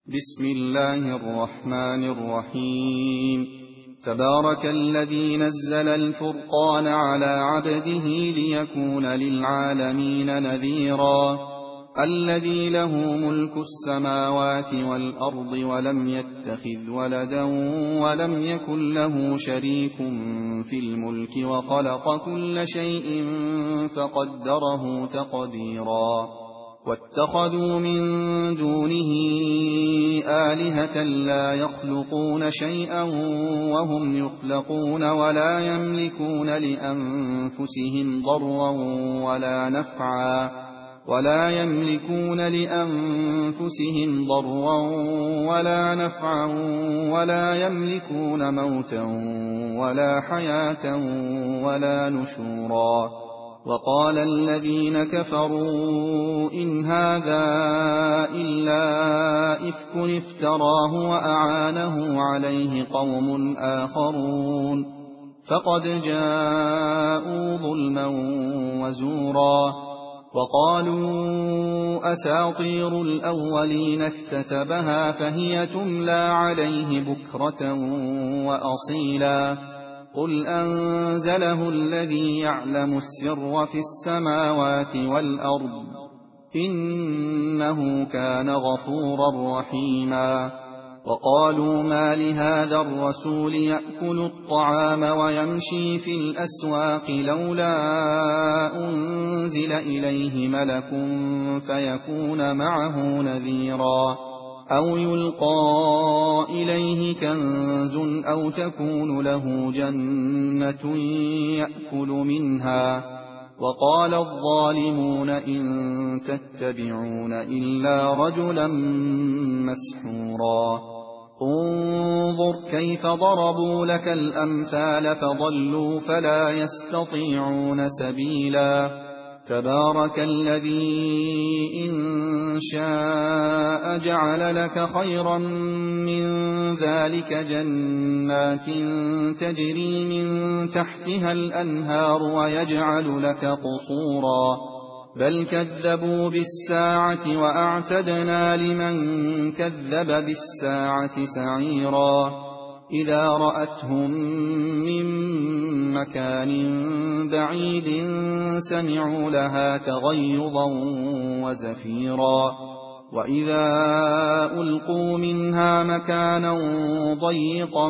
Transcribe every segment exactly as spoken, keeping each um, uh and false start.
بسم الله الرحمن الرحيم. تبارك الذي نزل الفرقان على عبده ليكون للعالمين نذيرا. الذي له ملك السماوات والأرض ولم يتخذ ولدا ولم يكن له شريك في الملك وخلق كل شيء فقدره تقديرا. واتخذوا من دونه آلهة لا يخلقون شيئا وهم يخلقون ولا يملكون لأنفسهم ضرا ولا نفعا ولا يملكون لأنفسهم ضرا ولا نفعا ولا يملكون موتا ولا حياة ولا نشورا. وقال الذين كفروا إن هذا إلا إفك افتراه وأعانه عليه قوم آخرون فقد جاءوا ظلما وزورا. وقالوا أساطير الأولين اكتتبها فهي تملى عليه بكرة وأصيلا. قل أنزله الذي يعلم السر في السماوات والأرض إنه كان غفورا رحيما. وقالوا ما لهذا الرسول يأكل الطعام ويمشي في الأسواق لولا أنزل إليه ملك فيكون معه نذيرا أو يلقى إليه كنز أو تكون له جنة يأكل منها. وقال الظالمون إن تتبعون إلا رجلا مسحورا. انظر كيف ضربوا لك الأمثال فضلوا فلا يستطيعون سبيلا. تبارك الذي إن شاء جعل لك خيرا من ذلك جنات تجري من تحتها الأنهار ويجعل لك قصورا بل كذبوا بالساعة وأعتدنا لمن كذب بالساعة سعيرا. إذا رأتهم من مكان بعيد سمعوا لها تغيظا وزفيرا. وإذا ألقوا منها مكانا ضيقا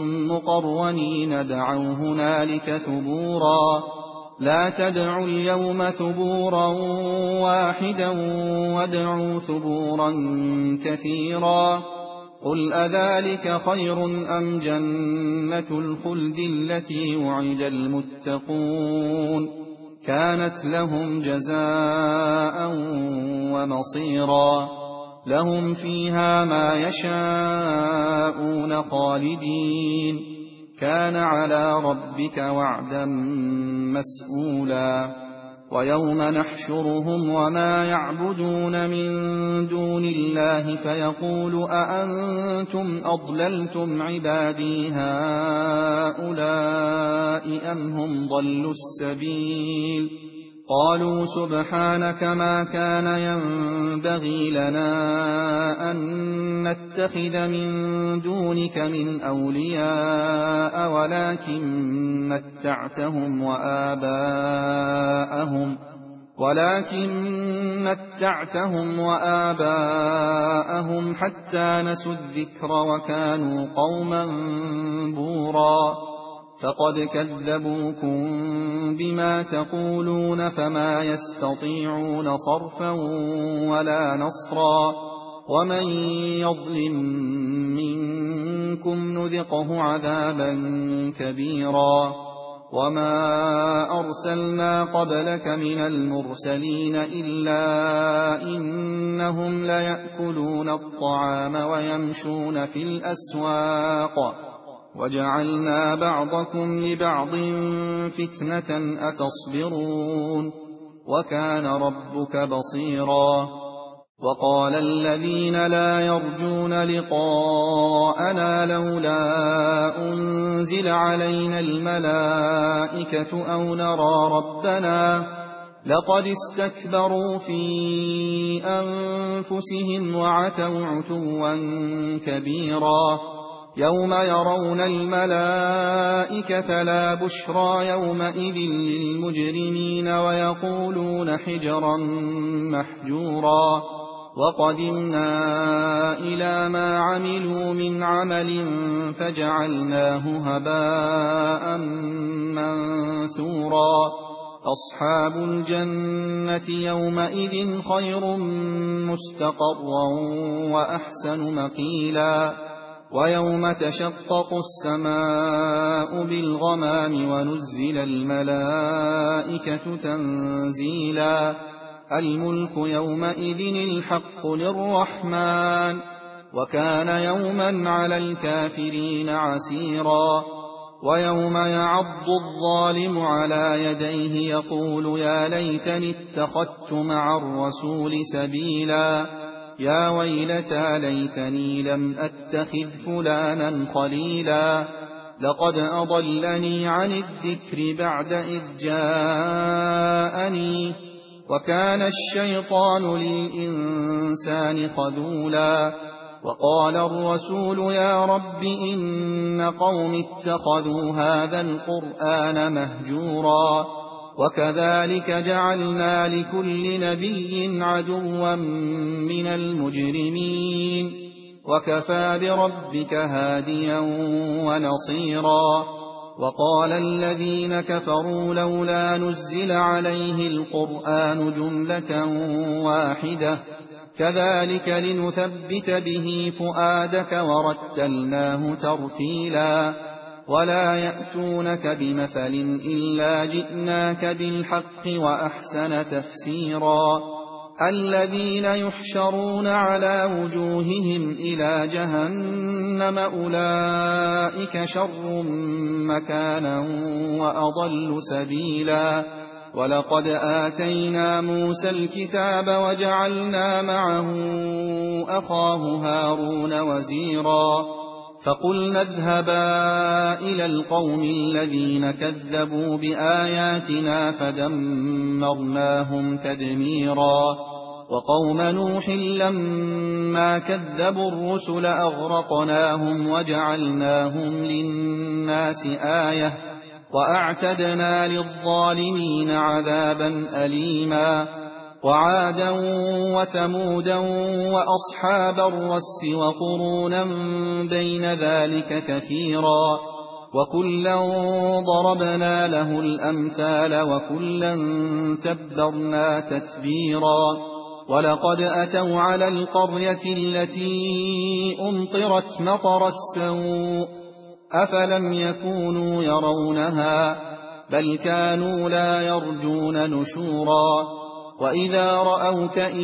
مقرنين دعوا هنالك ثبورا. لا تدعوا اليوم ثبورا واحدا وادعوا ثبورا كثيرا. قل أذلك خير أم جنة الخلد التي وعد المتقون كانت لهم جزاء ومصيرا. لهم فيها ما يشاءون خالدين كان على ربك وعدا مسئولا. ويوم نحشرهم وما يعبدون من دون الله فيقول أأنتم أضللتم عبادي هؤلاء أم هم ضلوا السبيل. قالوا سبحانك ما كان ينبغي لنا أن نتخذ من دونك من أولياء ولكن متعتهم وآباءهم ولكن متعتهم وآباءهم حتى نسوا الذكر وكانوا قوما بورا. فقد كذبوكم بما تقولون فما يستطيعون صرفا ولا نصرا. ومن يظلم منكم نذقه عذابا كبيرا. وما أرسلنا قبلك من المرسلين إلا إنهم ليأكلون الطعام ويمشون في الأسواق وجعلنا بعضكم لبعض فتنة أتصبرون وكان ربك بصيرا. وقال الذين لا يرجون لقاءنا لولا أنزل علينا الملائكة أو نرى ربنا لقد استكبروا في أنفسهم وعتوا عتوا كبيرا يوم يرون الملائكة لا بشرى يومئذ للمجرمين ويقولون حجرا محجورا وقدمنا إلى ما عملوا من عمل فجعلناه هباء منثورا أصحاب الجنة يومئذ خير مستقرا وأحسن مقيلا ويوم تشقق السماء بالغمام ونزل الملائكة تنزيلا الملك يومئذ الحق للرحمن وكان يوما على الكافرين عسيرا ويوم يعض الظالم على يديه يقول يا ليتني اتخذت مع الرسول سبيلا يا ويلتى ليتني لم أتخذ فلانا خليلا لقد أضلني عن الذكر بعد إذ جاءني وكان الشيطان للإنسان خذولا وقال الرسول يا رب إن قوم اتخذوا هذا القرآن مهجورا وكذلك جعلنا لكل نبي عدوا من المجرمين وكفى بربك هاديا ونصيرا وقال الذين كفروا لولا نزل عليه القرآن جملة واحدة كذلك لنثبت به فؤادك ورتلناه ترتيلا ولا يأتونك بمثل إلا جئناك بالحق وأحسن تفسيرا الذين يحشرون على وجوههم إلى جهنم أولئك شر مكانا وأضل سبيلا ولقد آتينا موسى الكتاب وجعلنا معه أخاه هارون وزيرا فقلنا اذهبا إلى القوم الذين كذبوا بآياتنا فدمرناهم تدميرا وقوم نوح لما كذبوا الرسل أغرقناهم وجعلناهم للناس آية وأعتدنا للظالمين عذابا أليما وعادا وثمودا وأصحاب الرس وقرونا بين ذلك كثيرا وكلا ضربنا له الأمثال وكلا تبرنا تتبيرا ولقد أتوا على القرية التي أمطرت مطر السوء أفلم يكونوا يرونها بل كانوا لا يرجون نشورا وإذا رأوك إن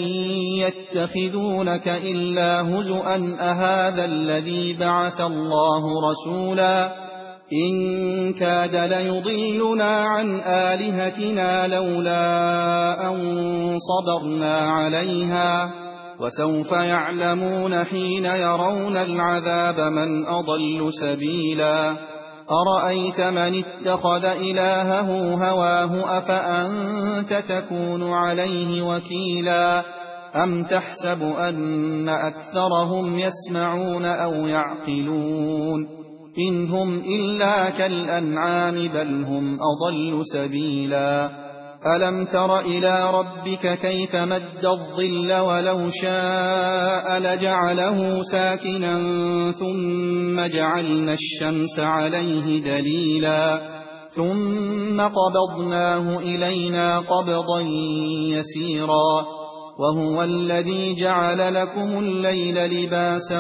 يتخذونك إلا هزؤا أهذا الذي بعث الله رسولا إن كاد ليضلنا عن آلهتنا لولا أن صبرنا عليها وسوف يعلمون حين يرون العذاب من أضل سبيلا أرأيت من اتخذ إلهه هواه أفأنت تكون عليه وكيلا أم تحسب أن أكثرهم يسمعون أو يعقلون إن هم إلا كالأنعام بل هم أضل سبيلا ألم تر إلى ربك كيف مد الظل ولو شاء لجعله ساكنا ثم جعلنا الشمس عليه دليلا ثم قبضناه إلينا قبضا يسيرا وهو الذي جعل لكم الليل لباسا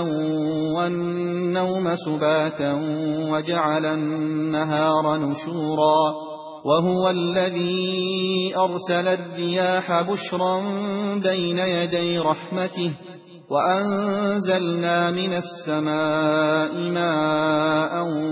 والنوم سباتا وجعل النهار نشورا وهو الذي أرسل الرياح بشرا بين يدي رحمته وأنزلنا من السماء ماء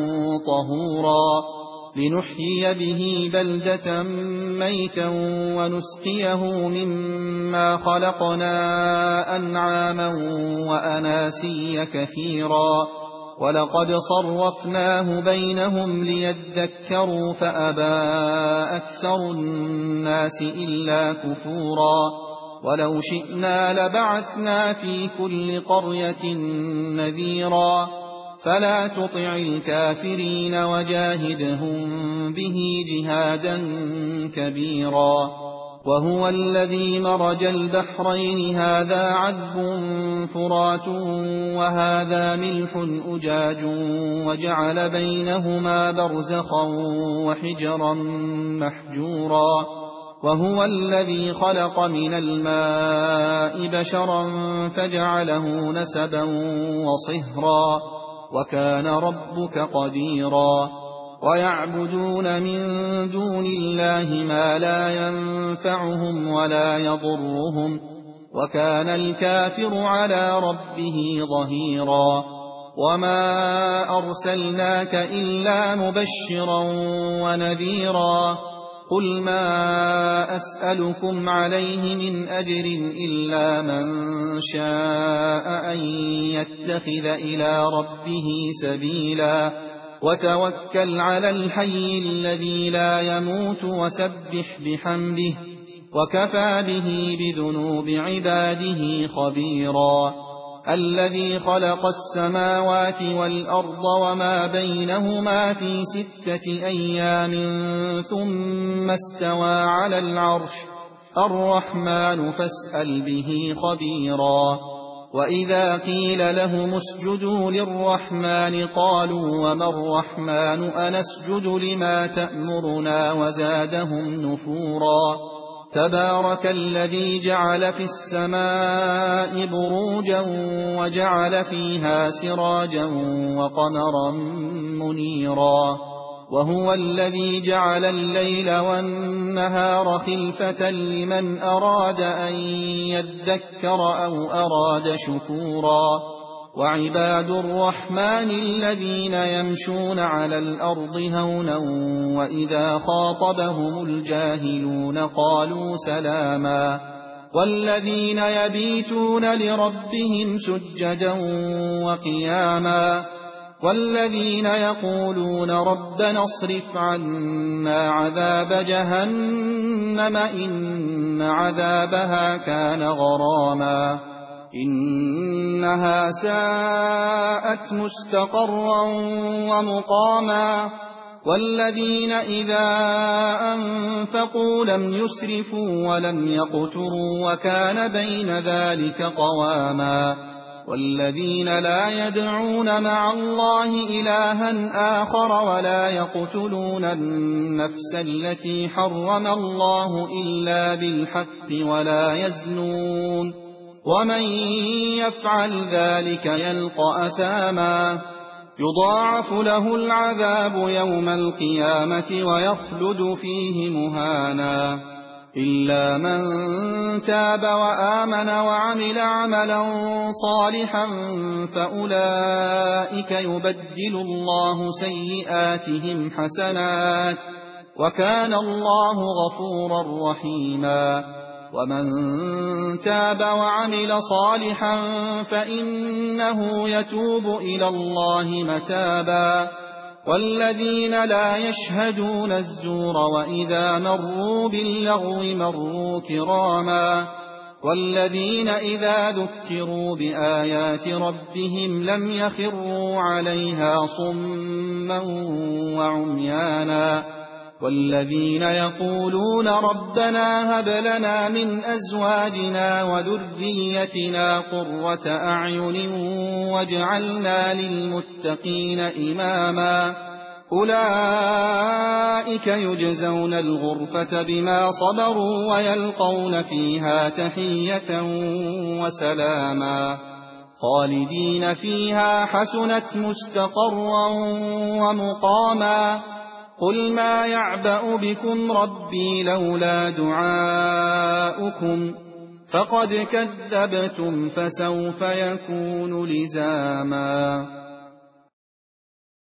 طهورا لنحيي به بلدة ميتا ونسقيه مما خلقنا أنعاما وأناسيا كثيرا وَلَقَدْ صَرَّفْنَاهُ بَيْنَهُمْ لِيَذَّكَّرُوا فَأَبَىٰ أَكْثَرُ النَّاسِ إِلَّا كُفُورًا وَلَوْ شِئْنَا لَبَعَثْنَا فِي كُلِّ قَرْيَةٍ نَّذِيرًا فَلَا تُطِعِ الْكَافِرِينَ وَجَاهِدْهُم بِهِ جِهَادًا كَبِيرًا وهو الذي مرج البحرين هذا عذب فرات وهذا ملح أجاج وجعل بينهما برزخا وحجرا محجورا وهو الذي خلق من الماء بشرا فجعله نسبا وصهرا وكان ربك قديرا ويعبدون من دون الله ما لا ينفعهم ولا يضرهم وكان الكافر على ربه ظهيرا وما أرسلناك إلا مبشرا ونذيرا قل ما أسألكم عليه من أجر إلا من شاء أن يتخذ إلى ربه سبيلا وتوكل على الحي الذي لا يموت وسبح بحمده وكفى به بذنوب عباده خبيرا الذي خلق السماوات والأرض وما بينهما في ستة أيام ثم استوى على العرش الرحمن فاسأل به خبيرا وإذا قيل لهم اسجدوا للرحمن قالوا وما الرحمن أنسجد لما تأمرنا وزادهم نفورا تبارك الذي جعل في السماء بروجا وجعل فيها سراجا وقمرا منيرا وهو الذي جعل الليل والنهار خلفة لمن أراد أن يذكر أو أراد شكورا وعباد الرحمن الذين يمشون على الأرض هونا وإذا خاطبهم الجاهلون قالوا سلاما والذين يبيتون لربهم سجدا وقياما والذين يقولون ربنا اصرف عنا عذاب جهنم إن عذابها كان غراما إنها ساءت مستقرا ومقاما والذين إذا أنفقوا لم يسرفوا ولم يقتروا وكان بين ذلك قواما والذين لا يدعون مع الله إلها آخر ولا يقتلون النفس التي حرم الله إلا بالحق ولا يزنون ومن يفعل ذلك يلقى أثاما يضاعف له العذاب يوم القيامة ويخلد فيه مهانا إلا من تاب وآمن وعمل عملا صالحا فأولئك يبدل الله سيئاتهم حسنات وكان الله غفورا رحيما ومن تاب وعمل صالحا فإنه يتوب إلى الله متابا والذين لا يشهدون الزور وإذا مروا باللغو مروا كراما والذين إذا ذكروا بآيات ربهم لم يخروا عليها صما وعميانا والذين يقولون ربنا هب لنا من أزواجنا وذريتنا قرة أعين واجعلنا للمتقين إماما أولئك يجزون الغرفة بما صبروا ويلقون فيها تحية وسلاما خالدين فيها حسنت مستقرا ومقاما قل ما يعبأ بكم ربي لولا دعاؤكم فقد كذبتم فسوف يكون لزاما